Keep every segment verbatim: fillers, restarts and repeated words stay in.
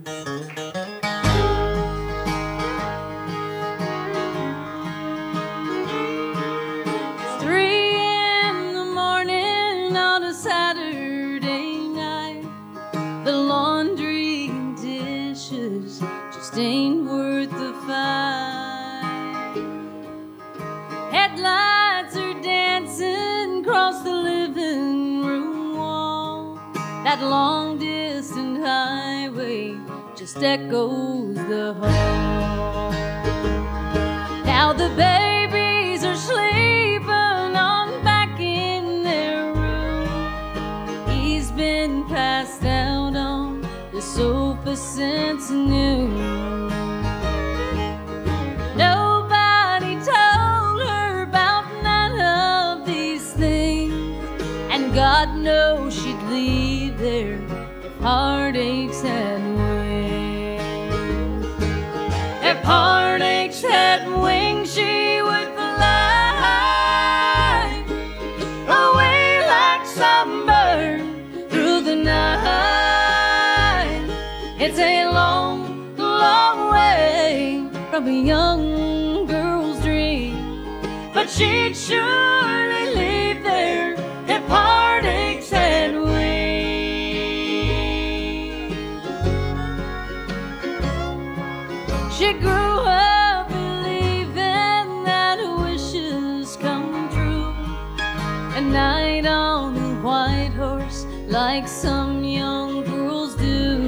Three in the morning on a Saturday night. The laundry dishes just ain't worth the fight. Headlights are dancing across the living room wall. That long distant highway just echoes the hall. Now the babies are sleeping on back in their room. He's been passed out on the sofa since noon. Nobody told her about none of these things, and God knows she'd leave there if heartaches had wings. If heartaches had wings, she would fly away like some bird through the night. It's a long, long way from a young girl's dream, but she'd surely leave there if heartaches had wings. She grew up believing that wishes come true, a night on a white horse like some young girls do.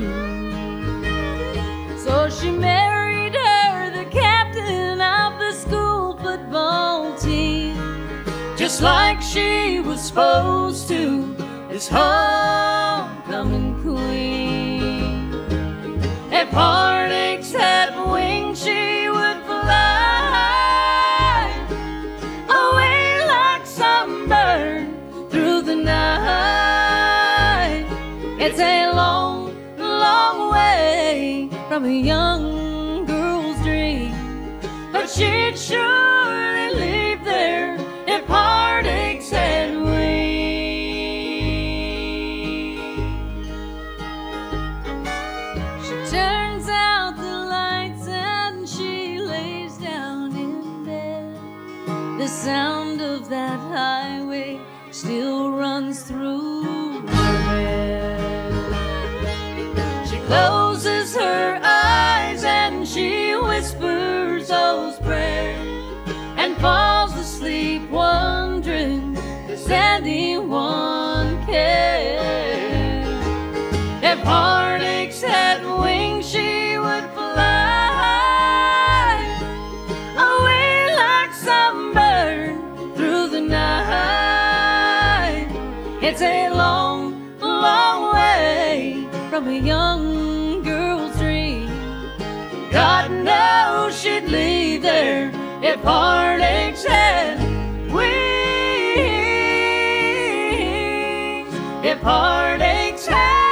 So she married her, the captain of the school football team, just like she was supposed to, this homecoming queen. If heartaches had wings, she would fly away like some bird through the night. It's a long, long way from a young girl's dream, but she'd surely leave there if heartaches had wings. She turns out the lights and she lays down in bed. The sound of that highway still runs through her head. She closes her eyes and she whispers those prayers and falls asleep wondering, does anyone care? If heartaches had wings, she would fly away like some bird through the night. It's a long, long way from a young girl's dream. God knows she'd leave there if heartaches had wings. If heartaches had wings.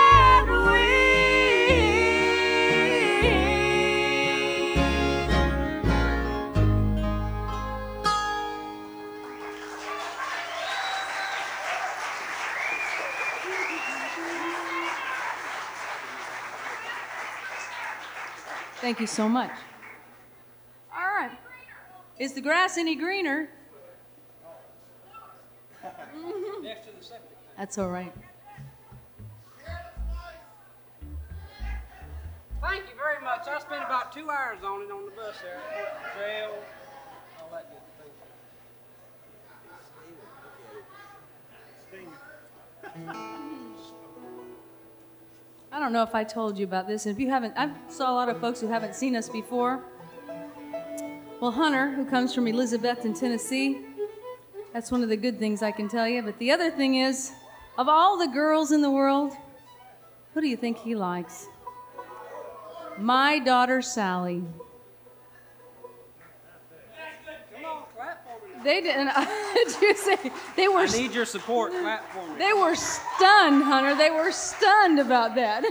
Thank you so much. All right. Is the grass any greener? Next to the septic. That's all right. Thank you very much. I spent about two hours on it on the bus there. Trail, all that good thing. I don't know if I told you about this, and if you haven't, I saw a lot of folks who haven't seen us before. Well, Hunter, who comes from Elizabethton, Tennessee, that's one of the good things I can tell you. But the other thing is, of all the girls in the world, who do you think he likes? My daughter, Sally. Come on, clap for me. They didn't. Did you say they were? I need your support. Clap for me. They were stunned, Hunter. They were stunned about that.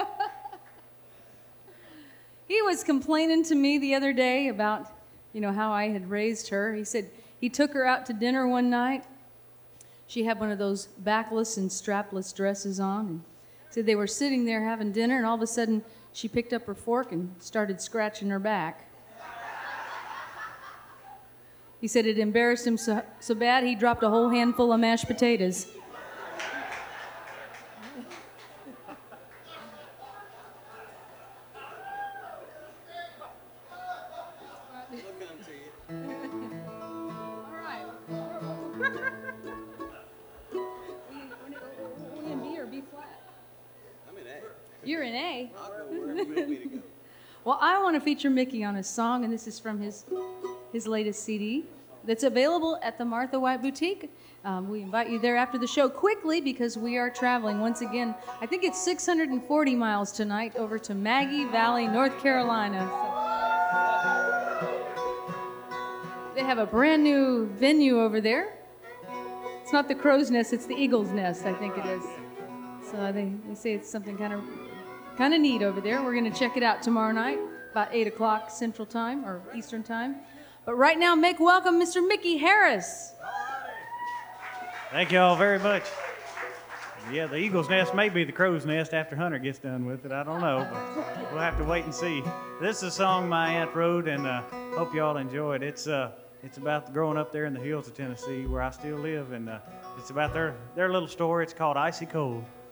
He was complaining to me the other day about, you know, how I had raised her. He said he took her out to dinner one night. She had one of those backless and strapless dresses on. And said they were sitting there having dinner, and all of a sudden she picked up her fork and started scratching her back. He said it embarrassed him so, so bad he dropped a whole handful of mashed potatoes. You're in A. Well, I want to feature Mickey on a song, and this is from his his latest C D that's available at the Martha White Boutique. Um, we invite you there after the show quickly because we are traveling once again. I think it's six hundred forty miles tonight over to Maggie Valley, North Carolina. So they have a brand new venue over there. It's not the Crow's Nest, it's the Eagle's Nest, I think it is. So they, they say it's something kind of kind of neat over there. We're going to check it out tomorrow night, about eight o'clock Central Time or Eastern Time. But right now, make welcome Mister Mickey Harris. Thank you all very much. Yeah, the Eagle's Nest may be the Crow's Nest after Hunter gets done with it. I don't know, but we'll have to wait and see. This is a song my aunt wrote, and uh, hope you all enjoy it. It's uh, it's about growing up there in the hills of Tennessee, where I still live, and uh, it's about their their little story. It's called Icy Cold.